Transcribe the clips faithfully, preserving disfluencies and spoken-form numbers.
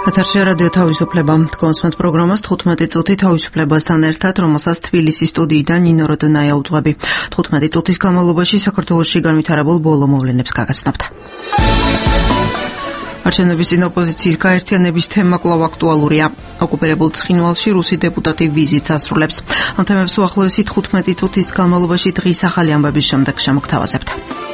ეთერში რადიო თავისუფლება. კონსმეთ პროგრამას თხუთმეტი წუთი თავისუფლებასთან ერთად, რომელსაც თბილისის სტუდიიდან ნინო როდონაია უძღვები. თხუთმეტი წუთის განმავლობაში საქართველოში განვითარებულ ბოლო მოვლენებს გაგაცნობთ. არჩევნების წინ ოპოზიციის გაერთიანების თემა კვლავ აქტუალურია. ოკუპირებულ ცხინვალში რუსი დეპუტატი ვიზიტს ასრულებს. ამ თემებს უახლოესი თხუთმეტი წუთის განმავლობაში დღის ახალი ამბების შემდეგ შემოგთავაზებთ.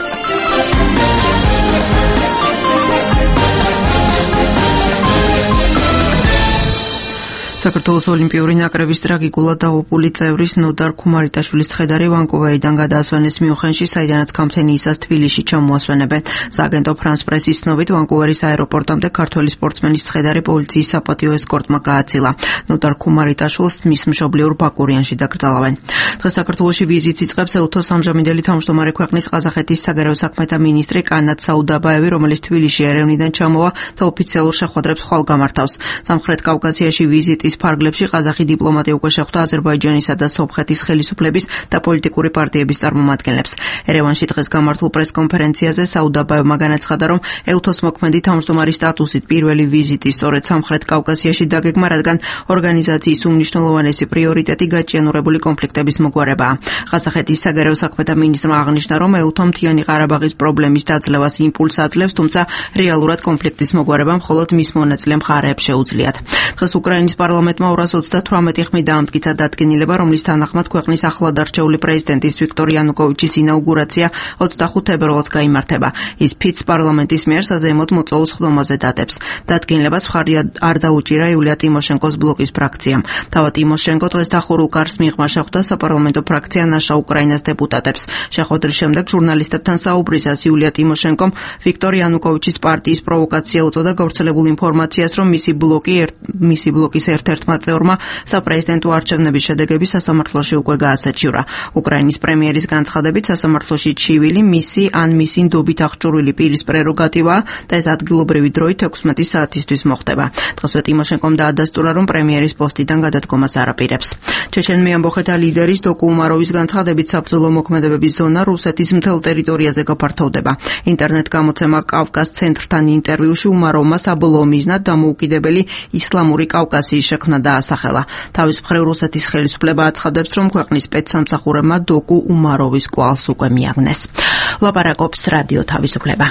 საქართველოს ოლიმპიური ნაკრების ტრაგიკულად დაღუპული წევრის ნოდარ ქუმარიტაშვილის ცხედარი ვანკუვერიდან გადაასვენეს მიუნხენში, საიდანაც კამპანიისას თბილისში ჩამოასვენებენ. სააგენტო ფრანს პრესის ცნობით, ვანკუვერის აეროპორტამდე ქართველი სპორტსმენის ცხედარი პოლიციის საპატიო ესკორტმა გააცილა. ნოდარ ქუმარიტაშვილს მის მშობლიურ ბაკურიანში დაკრძალავენ. დღეს საქართველოში ვიზიტს იწყებს ეუთოს ამჟამინდელი თავმჯდომარე ქვეყნის ყაზახეთის საგარეო საქმეთა მინისტრი კანად საუდაბაევი, რომელიც თბილისში ერევნიდან ჩამოვა და ოფიციალურ შეხვედრებს ხვალ გამართავს. სამხრეთ კავკასიაში ვიზიტი ფარგლებში ყაზახი დიპლომატი უკვე შეხვდა აზერბაიჯანისა და სომხეთის ხელისუფლების და პოლიტიკური პარტიების წარმომადგენლებს. ერევანში დღეს გამართულ პრესკონფერენციაზე საუდაბაევმა განაცხადა, რომ ეუთოს მოქმედი თავმჯდომარის სტატუსით პირველი ვიზიტი სწორედ სამხრეთ კავკასიაში დაგეგმა, რადგან ორგანიზაციის უმნიშვნელოვანესი პრიორიტეტი გაჭიანურებული კონფლიქტების მოგვარებაა. ყაზახეთის საგარეო საქმეთა მინისტრმა აღნიშნა, რომ ეუთო მთიანი ყარაბაღის პრობლემის დაძლევას იმპულსს აძლევს, თუმცა რეალურად კონფლიქტის მოგვარება მხოლოდ მის მონაწილე მხარეებს შეუძლიათ. დღეს უკრაინის პარლამენტმა ორას ოცდათვრამეტი ხმით დაამტკიცა დადგენილება, რომლის თანახმად ქვეყნის ახლად არჩეული პრეზიდენტის ვიქტორ იანუკოვიჩის ინაუგურაცია ოცდახუთ თებერვალს გაიმართება. ის ფიცს პარლამენტის მიერ საზეიმოდ მოწვეულ სხდომაზე დადებს. დადგენილებას მხარი არ დაუჭირა იულია ტიმოშენკოს ბლოკის ფრაქციამ. თავად ტიმოშენკო დღეს დახურულ კარს მიღმა შეხვდა საპარლამენტო ფრაქცია ნაშა უკრაინას დეპუტატებს. შეხვედრის შემდეგ ჟურნალისტებთან საუბრისას იულია ტიმოშენკომ ვიქტორ იანუკოვიჩის პარტიის პროვოკაცია უწოდა გავრცელებულ ინფორმაციას, რომ მისი ბლოკი მისი ბლოკის ერთ-ერთმა წევრმა საპრეზიდენტო არჩევნების შედეგები სასამართლოში უკვე გაასაჩივრა. უკრაინის პრემიერის განცხადებით, სასამართლოში ჩივილი მისი ან მისი ნდობით აღჭურვილი პირის პრეროგატივაა და ეს ადგილობრივი დროით ექვსმეტი საათისთვის მოხდება. დღესვე ტიმოშენკომ დაადასტურა, რომ პრემიერის პოსტიდან გადადგომას არ აპირებს. ჩეჩენ ამბოხეთა ლიდერის დოკუ უმაროვის განცხადებით, საბრძოლო მოქმედებების ზონა რუსეთის მთელ ტერიტორიაზე გაფართოვდება. ინტერნეტ გამოცემა კავკას ცენტრთან ინტერვიუში უმაროვმა საბოლოო მიზნად დამოუკიდებელი ისლამური კავკასიის შექმნა დაასახელა. თავის მხრივ რუსეთის ხელისუფლება აცხადებს, რომ ქვეყნის სპეცსამსახურებმა დოკუ უმაროვის კვალს უკვე მიაგნეს. ლაპარაკობს რადიო თავისუფლება.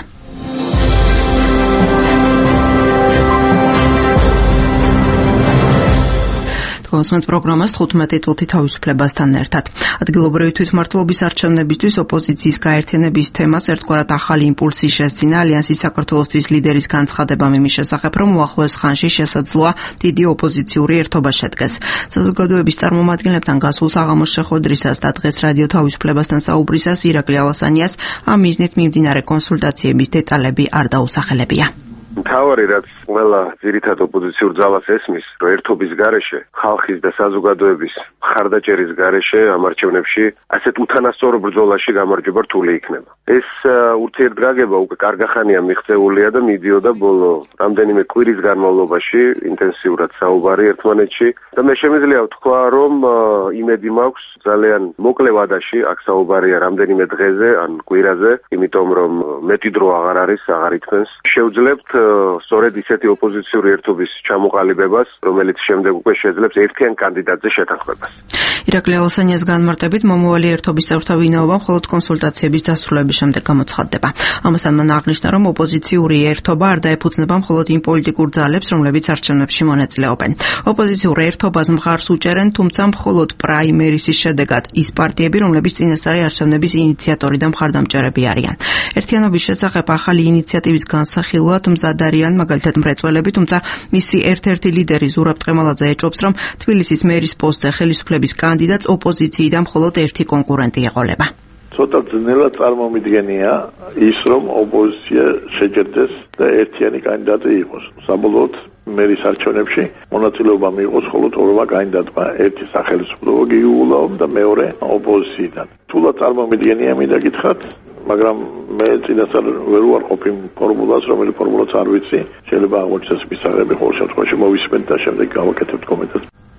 კონსმეთ პროგრამას თხუთმეტი წუთი თავისუფლებასთან ერთად. ადგილობრივი თვითმმართველობის არჩევნებისთვის ოპოზიციის გაერთიანების თემას ერთგვარად ახალი იმპულსი შესძინა ალიანსის საქართველოსთვის ლიდერის განცხადებამ იმის შესახებ, რომ უახლოეს ხანში შესაძლოა დიდი ოპოზიციური ერთობა შედგეს. საზოგადოების წარმომადგენლებთან გასულ საღამოს შეხვედრისას და დღეს რადიო თავისუფლებასთან საუბრისას ირაკლი ალასანიას ამ მიზნით მიმდინარე კონსულტაციების დეტალები არ დაუსახელებია. მთავარი რაც ყველა ძირითად ოპოზიციურ ძალას ესმის, რომ ერთობის გარეშე, ხალხის და საზოგადოების მხარდაჭერის გარეშე ამ არჩევნებში ასეთ უთანასწორო ბრძოლაში გამარჯვება რთული იქნება. ეს ურთიერთგაგება უკვე კარგახანია მიღწეულია და მიდიოდა ბოლო რამდენიმე კვირის განმავლობაში ინტენსიურად საუბარი ერთმანეთში და მე შემიძლია ვთქვა, რომ იმედი მაქვს ძალიან მოკლე ვადაში აქ საუბარია რამდენიმე დღეზე ან კვირაზე, იმიტომ რომ მეტი დრო აღარ არის, აღარ ითქმენს. შევძლებთ სწორედ ისეთი ოპოზიციური ერთობის ჩამოყალიბებას, რომელიც შემდეგ უკვე შეძლებს ერთიან კანდიდატზე შეთანხმებას. ირაკლი ალასანიას განმარტებით, მომავალი ერთობის წევრთა ვინაობა მხოლოდ კონსულტაციების დასრულების შემდეგ გამოცხადდება. ამასთან მან აღნიშნა, რომ ოპოზიციური ერთობა არ დაეფუძნება მხოლოდ იმ პოლიტიკურ ძალებს, რომლებიც არჩევნებში მონაწილეობენ. ოპოზიციურ ერთობას მხარს უჭერენ, თუმცა მხოლოდ პრაიმერისის შედეგად ის პარტიები, რომლებიც წინასწარი არჩევნების ინიციატორი და მხარდამჭერები არიან. ერთიანობის შესახებ ახალი ინიციატივის განსახილვად მზად არიან მაგალითად მრეწველები, თუმცა მისი ერთ-ერთი ლიდერი ზურაბ ტყემალაძე ეჭვობს, რომ თბილისის მერის პოსტზე ხელისუფლების კანდიდატს ოპოზიციიდან მხოლოდ ერთი კონკურენტი ეყოლება. ცოტა ძნელად წარმომიდგენია ის, რომ ოპოზიცია შეჯერდეს და ერთიანი კანდიდატი იყოს. საბოლოოდ მერის არჩევნებში მონაწილეობა მიიღოს მხოლოდ ორმა კანდიდატმა, ერთი სახელმწიფო გიულოვ და მეორე ოპოზიციიდან. თულად წარმომიდგენია მინდა გითხრათ, მაგრამ მე წინასწარ ვერ უარყოფ იმ ფორმულას, რომელიც ფორმულაც არ ვიცი, შეიძლება აღმოჩნდეს მისაღები, ყოველ შემთხვევაში მოვისმენთ და შემდეგ გავაკეთებთ კომენტარს.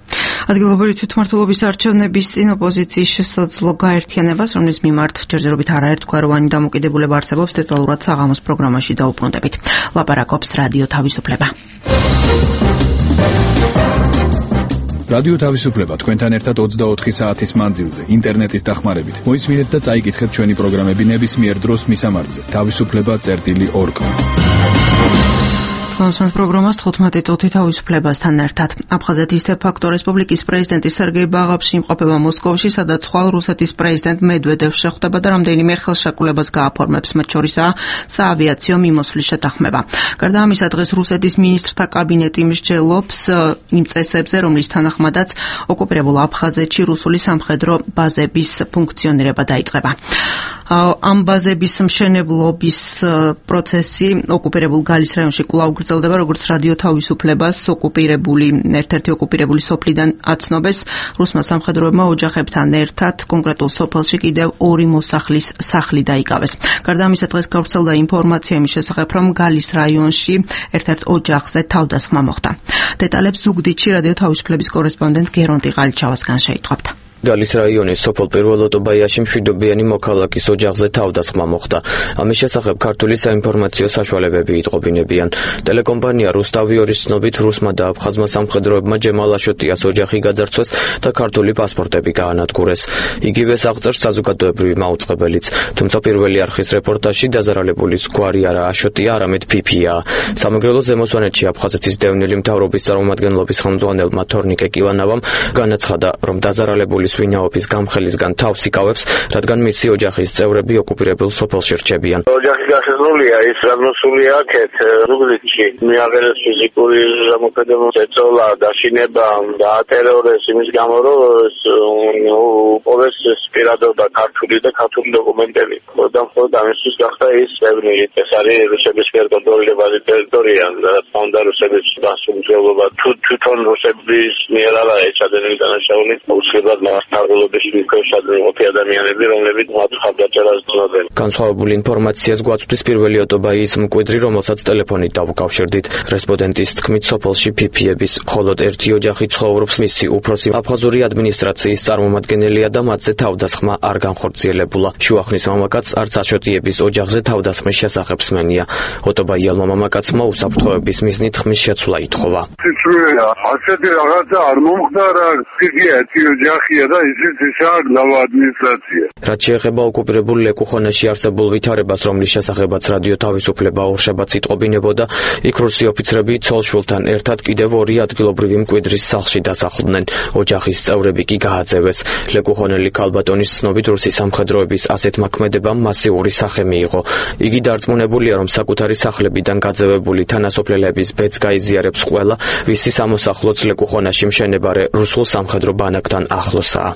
ადგილობრივი თვითმმართველობის არჩევნების წინ ოპოზიციის შესაძლო გაერთიანებას, რომლის მიმართ ჯერჯერობით არაერთგვაროვანი დამოკიდებულება არსებობს, დეტალურად საღამოს პროგრამაში დაუბრუნდებით. ლაპარაკობს რადიო თავისუფლება. რადიო თავისუფლება თქვენთან ერთად ოცდაოთხი საათის მანძილზე, ინტერნეტის დახმარებით. მოისმინეთ და წაიკითხეთ ჩვენი პროგრამები ნებისმიერ დროს მისამართზე. თავისუფლება წერტილი ორ კომ. Კონსმენს პროგრამას თხუთმეტი წუთი თავისუფლებასთან ერთად. აფხაზეთის დე-ფაქტო რესპუბლიკის პრეზიდენტი სერგეი ბაღაფში იმყოფება მოსკოვში, სადაც ხვალ რუსეთის პრეზიდენტ მედვედევს შეხვდება და რამდენიმე ხელშეკრულებას გააფორმებს, მათ შორისაა საავიაციო მიმოსვლის შეთანხმება. გარდა ამისა, დღეს რუსეთის მინისტრთა კაბინეტი მსჯელობს იმ წესებზე, რომლის თანახმადაც ოკუპირებულ აფხაზეთში რუსული სამხედრო ბაზების ფუნქციონირება დაიწყება. ამ ბაზების მშენებლობის პროცესი ოკუპირებულ გალის რაიონში კვლავ გრძელდება, როგორც რადიო თავისუფლებას ოკუპირებული ერთ-ერთი ოკუპირებული სოფლიდან აცნობეს, რუსმა სამხედროებმა ოჯახებთან ერთად კონკრეტულ სოფელში კიდევ ორი მოსახლის სახლი დაიკავეს. გარდა ამისა, დღეს გავრცელდა ინფორმაცია იმის შესახებ, რომ გალის რაიონში ერთ-ერთ ოჯახზე თავდასხმა მოხდა. დეტალებს ზუგდიდში რადიო თავისუფლების კორესპონდენტ გერონტი ყალიჩავასგან შეიტყობთ. გალის რაიონის სოფელ პირველ ოტობაიაში მშვიდობიანი მოქალაქის ოჯახზე თავდასხმა მოხდა. ამის შესახებ ქართული საინფორმაციო საშუალებები იტყობინებიან. ტელეკომპანია რუსტავიორის ცნობით, რუსმა და აფხაზმა სამხედროებმა ჯემალ აშოტიას ოჯახი გაძარცვეს და ქართული პასპორტები გაანადგურეს. იგივეს აღწერს საზოგადოებრივი მაუწყებელიც. თუმცა პირველი არხის რეპორტაჟში დაზარალებულის გვარი არა აშოტია, არამედ ფიფია. სამეგრელო ზემოსვანეთში აფხაზეთის დევნილი მთავრობის წარმომადგენლობის ხელმძღვანელმა თორნიკე კილანავამ განაცხადა, რომ დაზარალებული ვინაობის გამხელისგან თავს იკავებს, რადგან მისი ოჯახის წევრები ოკუპირებულ სოფელში რჩებიან. ოჯახი გასაზრდულია, ის გადმოსულია აქეთ ზუგდიდში. მიაღწიეს ფიზიკური ზემოქმედების ეწოლა, დაშინება, დაატერორეს იმის გამო, რომ უყურეს პირადობა ქართული და ქართული დოკუმენტები. და მხოლოდ ამისთვის გახდა ის დევნილი. ეს არის რუსების მიერ კონტროლირებადი ტერიტორია, რაც უნდა რუსების დასუმჯელობა. თვითონ რუსების მიერ არა ეჩადენილი დანაშაული, უცებად ნარგოლობის მიკროსადმი ყოფი ადამიანები, რომლებიც მათ ხარდაჭერას ცნობენ. განსხვავებული ინფორმაციას გვაწვდის პირველი ოტობაიის მკვიდრი, რომელსაც ტელეფონით დავუკავშირდით. რესპონდენტის თქმით, სოფელში ფიფიების მხოლოდ ერთი ოჯახი ცხოვრობს, მისი უფროსი აფხაზური ადმინისტრაციის წარმომადგენელია და მათზე თავდასხმა არ განხორციელებულა. შუახნის მამაკაც არც აშოტიების ოჯახზე თავდასხმის შესახებ სმენია. ოტობაიელმა მამაკაცმა უსაფრთხოების მიზნით ხმის შეცვლა ითხოვა. ასეთი რაღაცა არ მომხდარა, ერთი ოჯახია და ისიც ისაა გლავა ადმინისტრაცია. რაც შეეხება ოკუპირებულ ლეკუხონაში არსებულ ვითარებას, რომლის შესახებაც რადიო თავისუფლება ორშაბათს იტყობინებოდა, იქ რუსი ოფიცრები ცოლ-შვილთან ერთად კიდევ ორი ადგილობრივი მკვიდრის სახლში დასახლდნენ. ოჯახის წევრები კი გააძევეს. ლეკუხონელი ქალბატონის ცნობით, რუსი სამხედროების ასეთმა ქმედებამ მასიური სახე მიიღო. იგი დარწმუნებულია, რომ საკუთარი სახლებიდან გაძევებული თანასოფლელების ბედს გაიზიარებს ყველა, ვისი სამოსახლოც ლეკუხონაში მშენებარე რუსულ სამხედრო ბანაკთან ახლოსაა.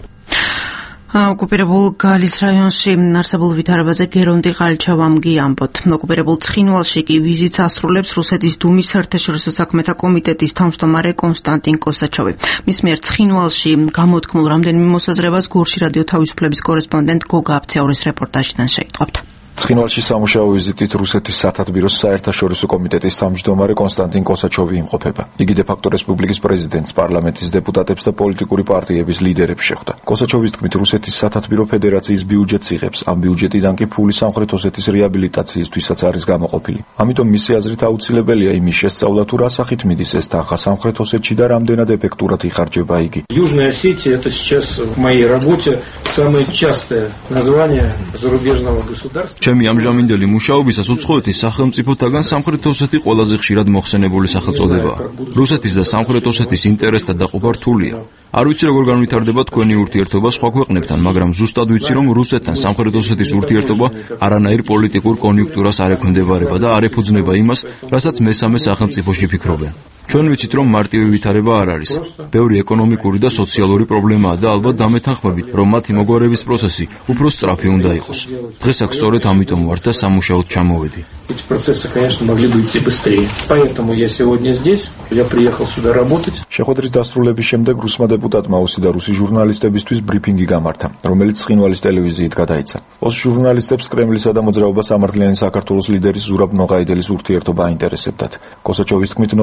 ოკუპირებულ გალის რაიონში არსებულ ვითარებაზე გერონტი ყალიჩავამ გიამბოთ. ოკუპირებულ ცხინვალში კი ვიზიტს ასრულებს რუსეთის დუმის საერთაშორისო საქმეთა კომიტეტის თავმჯდომარე კონსტანტინ კოსაჩოვი. მის მიერ ცხინვალში გამოთქმულ რამდენიმე მოსაზრებას გორში რადიო თავისუფლების კორესპონდენტ გოგა აფცეურის რეპორტაჟიდან შეიტყობთ. ცხინვალში სამუშაო ვიზიტით რუსეთის სათათბიროს საერთაშორისო კომიტეტის თავმჯდომარე კონსტანტინ კოსაჩოვი იმყოფება. იგი დე-ფაქტო რესპუბლიკის პრეზიდენტს, პარლამენტის დეპუტატებს და პოლიტიკური პარტიების ლიდერებს შეხვდა. კოსაჩოვის თქმით, რუსეთის სათათბირო ფედერაციის ბიუჯეტს იღებს, ამ ბიუჯეტიდან კი ფული სამხრეთ ოსეთის რეაბილიტაციისთვისაც არის გამოყოფილი. ამიტომ მისი აზრით აუცილებელია იმის შესწავლა, თუ რა სახით მიდის ეს თანხა სამხრეთ ოსეთში და რამდენად ეფექტურად იხარჯება იგი. Южная Осетия это сейчас в моей работе самое частое название зарубежного государства. ჩემი ამჟამინდელი მუშაობისას უცხოეთის სახელმწიფოთაგან სამხრეთ ოსეთი ყველაზე ხშირად მოხსენებული სახელწოდებაა. რუსეთის და სამხრეთ osეთის ინტერესთა დაყოფა რთულია. არ ვიცი როგორ განვითარდება თქვენი ურთიერთობა სხვა ქვეყნებთან, მაგრამ ზუსტად ვიცი, რომ რუსეთთან სამხრეთ osეთის ურთიერთობა არანაირ პოლიტიკურ კონიუნქტურას არ ექვემდებარება და არ ეფუძნება იმას, რასაც მესამე სახელმწიფოში ფიქრობენ. ჩვენ ვიცით, რომ მარტივი ვითარება არ არის. ბევრი ეკონომიკური და სოციალური პრობლემაა და ალბათ დამეთანხმებით, რომ მათი მოგვარების პროცესი უფრო სწრაფი უნდა იყოს. დღეს აქ სწორედ ამიტომ ვარ და სამუშაოდ ჩამოვედი. Эти процессы, конечно, могли бы идти быстрее. Поэтому я сегодня здесь. Я приехал сюда работать. შეხვედრის დასრულების შემდეგ რუსმა დეპუტატმა ოსი და რუსი ჟურნალისტებისთვის ბრიფინგი გამართა, რომელიც ცხინვალის ტელევიზიით გადაიცა. ოს ჟურნალისტებს კრემლისა და მოძრაობა სამართლიანი საქართველოს ლიდერის ზურაბ ნოღაიდელის ურთიერთობა აინტერესებდათ. კოსაჩოვის თქმით, ნოღაიდელია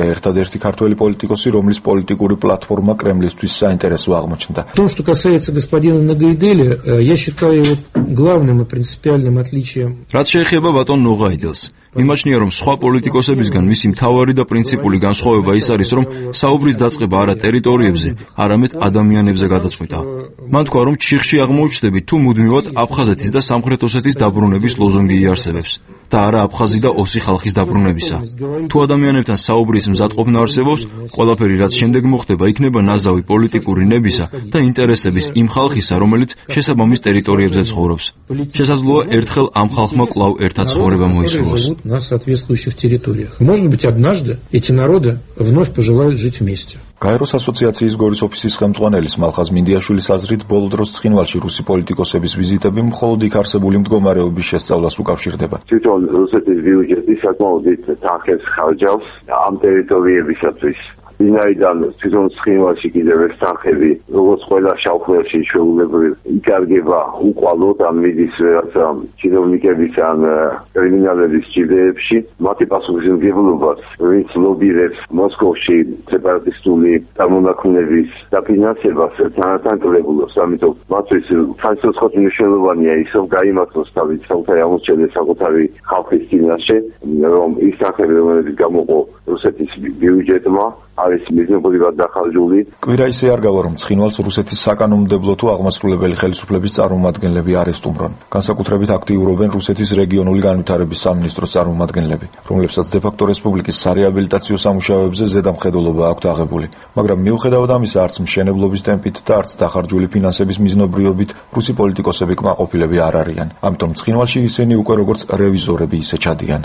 ჟურნალისტია, ერთადერთი ქართველი პოლიტიკოსი, რომლის პოლიტიკური პლატფორმა კრემლისთვის საინტერესო აღმოჩნდა. То, что касается господина Нагайделя, я считаю его главным и принципиальным отличием. რაც შეეხება ბატონ ნოღაიდელს, მიმაჩნია, რომ სხვა პოლიტიკოსებისგან მისი მთავარი და პრინციპული განსხვავება ის არის, რომ საუბრის დაწყება არა ტერიტორიებზე, არამედ ადამიანებზე გადაწყვეტა. მან თქვა, რომ ჩიხში აღმოუჩნდებით თუ მუდმივად აფხაზეთის და სამხრეთ ოსეთის დაბრუნების ლოზუნგი იარსებებს და არა აფხაზი და ოსი ხალხის დაბრუნებისა. თუ ადამიანებთან საუბრის მზადყოფნა არსებობს, ყველაფერი რაც შემდეგ მოხდება, იქნება ნაზავი პოლიტიკური ნებისა და ინტერესების იმ ხალხისა, რომელიც შესაბამის ტერიტორიებზე ცხოვრობს. შესაძლოა ერთხელ ამ ხალხმა კვლავ ერთად ცხოვრება მოისურვოს. На соответствующих территориях. Может быть, однажды эти народы вновь пожелают жить вместе. გაეროს ასოციაციის გორის ოფისის ხელმძღვანელის მალხაზ მინდიაშვილის აზრით, ბოლო დროს ცხინვალში რუსი პოლიტიკოსების ვიზიტები მხოლოდ იქ არსებული მდგომარეობის შესწავლას უკავშირდება. თვითონ რუსეთის ბიუჯეტი საკმაოდ დიდ თანხებს ხარჯავს ამ ტერიტორიებისათვის. ვინაიდან თვითონ ცხინვალში კიდევ ეს თანხები, როგორც ყველა შავხელში შეულებრივ იკარგება უყვალოდ ან მიდის რაღაცა ჩინოვნიკების ან კრიმინალების ჭირდეებში, მათი პასუხისმგებლობას, ვინც ლობირებს მოსკოვში სეპარატისტული წარმონაქმნების დაფინანსებას თანათან კლებულობს. ამიტომ მათთვის საერთოდ მნიშვნელოვანია ის, რომ გაიმართლოს თავის საკუთარი აღმოჩენა საკუთარი ხალხის წინაშე, რომ ის თანხები, რომელიც გამოყო რუსეთის ბიუჯეტმა, არის მიზნობრივად დახარჯული. კვირა ისე არ გავა, რომ ცხინვალს რუსეთის საკანონმდებლო თუ აღმასრულებელი ხელისუფლების წარმომადგენლები არ ესტუმრონ. განსაკუთრებით აქტიურობენ რუსეთის რეგიონული განვითარების სამინისტროს წარმომადგენლები, რომლებსაც დე-ფაქტო რესპუბლიკის სარეაბილიტაციო სამუშაოებზე ზედამხედველობა აქვთ აღებული. მაგრამ მიუხედავად ამისა, არც მშენებლობის ტემპით და არც დახარჯული ფინანსების მიზნობრიობით რუსი პოლიტიკოსები კმაყოფილები არ არიან. ამიტომ ცხინვალში ისინი უკვე როგორც რევიზორები ისე ჩადიან.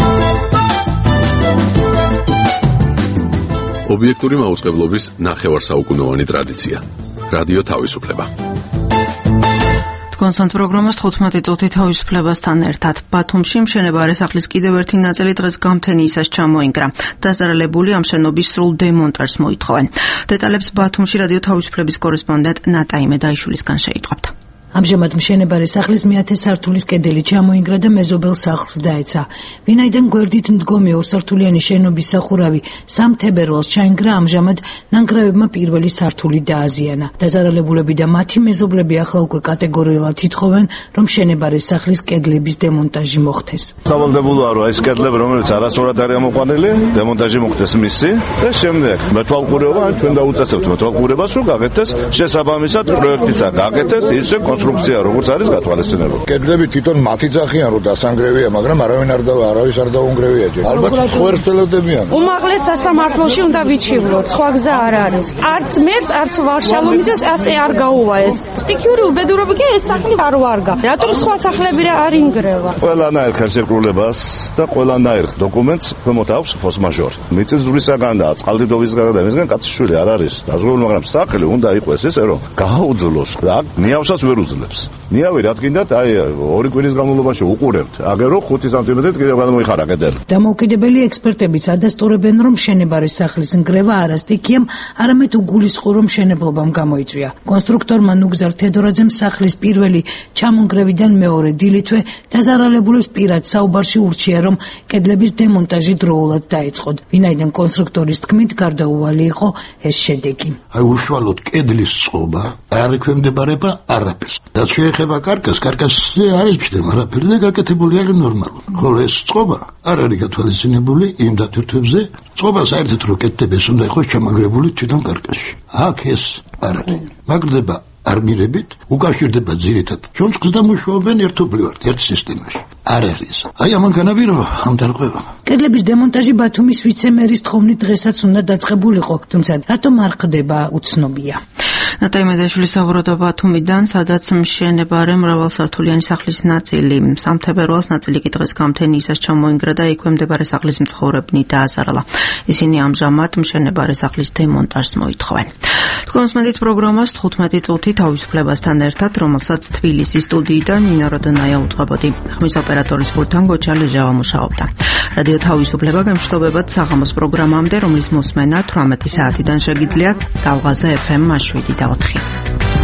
ობიექტური მაუწყებლობის ნახევარსაუკუნოვანი ტრადიცია. რადიო თავისუფლება. კონსანტ პროგრამას თხუთმეტი წუთი თავისუფლებასთან ერთად. ბათუმში მშენებარე სახლის კიდევ ერთი ნაწილი დღეს გამთენიისას ჩამოინგრა. დაზარალებული ამ შენობის სრულ დემონტაჟს მოითხოვენ. დეტალებს ბათუმში რადიო თავისუფლების კორესპონდენტ ნატა იმედაიშვილისგან შეიტყობთ. ამჟამად მშენებარე სახლის მეათე სართულის კედელი ჩამოინგრა და მეზობელ სახლს დაეცა. ვინაიდან გვერდით მდგომი ორსართულიანი შენობის სახურავი სამ თებერვალს ჩაინგრა, ამჟამად ნანგრევებმა პირველი სართული დააზიანა. დაზარალებულები და მათი მეზობლები ახლა უკვე კატეგორიულად ითხოვენ, რომ მშენებარე სახლის კედლების დემონტაჟი მოხდეს. სავალდებულოა, რომ ეს კედლები, რომელიც არასწორად არის ამოყვანილი, დემონტაჟი მოხდეს მისი და შემდეგ მეთვალყურეობა ჩვენ დაუწესებთ მეთვალყურებას, რომ გაკეთდეს შესაბამისად პროექტისა გაკეთდეს ისე კონსტრუქცია როგორც არის გათვალისწინებული. კედლები თვითონ მათი ძახიან რომ დასანგრევია, მაგრამ არავინ არ და არავის არ დაუნგრევია ჯერ. ალბათ ხويرწელებდებიან. უმაღლეს სასამართლოში უნდა ვიჩივლოთ, სხვა გზა არ არის. არც მერს, არც ვარშალომიძეს ასე არ გაუვა ეს. სტიქიური უბედურობა კი ეს სახლი არ ვარგა. რატომ სხვა სახლები არ ინგრევა? ყველანაირ ხელშეკრულებას და ყველანაირ დოკუმენტს ქვემოთ აქვს ფორს მაჟორი. მიწისძვრისაგან და წყალდიდობისგან და მისგან კაცშვილი არ არის დაზღვეული, მაგრამ სახლი უნდა იყოს ესე რომ გააუძლოს და ნიავსაც ვერ უძლებს. ნიავი რა თქინდათ, აი ორი კვირის განმავლობაში უყურებთ. აგერო ხუთი სანტიმეტრით კიდევ გადმოიხარა კედელი. დამოუკიდებელი ექსპერტებიც ადასტურებენ, რომ მშენებარე სახლის ნგრევა არა სტიქიამ, არამედ უგულისხმო რომ მშენებლობამ გამოიწვია. კონსტრუქტორმა ნუგზარ თედორაძემ სახლის პირველი ჩამონგრევიდან მეორე დილითვე დაზარალებულებს პირად საუბარში ურჩია, რომ კედლების დემონტაჟი დროულად დაეწყოთ. ვინაიდან კონსტრუქტორის თქმით გარდაუვალი იყო ეს შედეგი. აი უშუალოდ კედლის წყობა არ ექვემდებარება არაფერს. და შეეხება კარკას, კარკასზე არ იჭდება არაფერი და გაკეთებული არის ნორმალურად. ხოლო ეს წყობა არ არის გათვალისწინებული იმ დატვირთვებზე. წყობა საერთოდ რო კეთდეს უნდა იყოს ჩამაგრებული თვითონ კარკასში. აქ ეს არ არის. მაგრდება არმირებით, უკავშირდება ძირითად ჩონჩხს და მუშაობენ ერთობლივად ერთ სისტემაში. არ არის. აი ამან განაპირობა ამ დარღვევა. კედლების დემონტაჟი ბათუმის ვიცემერის თხოვნით დღესაც უნდა დაწყებულიყო, თუმცა რატომ არ ხდება უცნობია. ნატა იმედაიშვილი საუბრობდა ბათუმიდან, სადაც მშენებარე მრავალსართულიანი სახლის ნაწილი სამ თებერვალს, ნაწილი კი დღეს გამთენიისას ჩამოინგრა და ექვემდებარე სახლის მცხოვრებნი დააზარალა. ისინი ამჟამად მშენებარე სახლის დემონტაჟს მოითხოვენ. თქვენს მედით პროგრამას თხუთმეტი წუთი თავისუფლებასთან ერთად, რომელსაც თბილისის სტუდიიდან ნინა როდონაია უძღვებოდი. ხმის ოპერატორის პულტთან გოჩა ლეჟავა მუშაობდა. რადიო თავისუფლება გემშვიდობებად საღამოს პროგრამამდე, რომლის მოსმენა თვრამეტი საათიდან შეგიძლიათ, დალღაზე ეფ ემ შვიდი და ოთხი.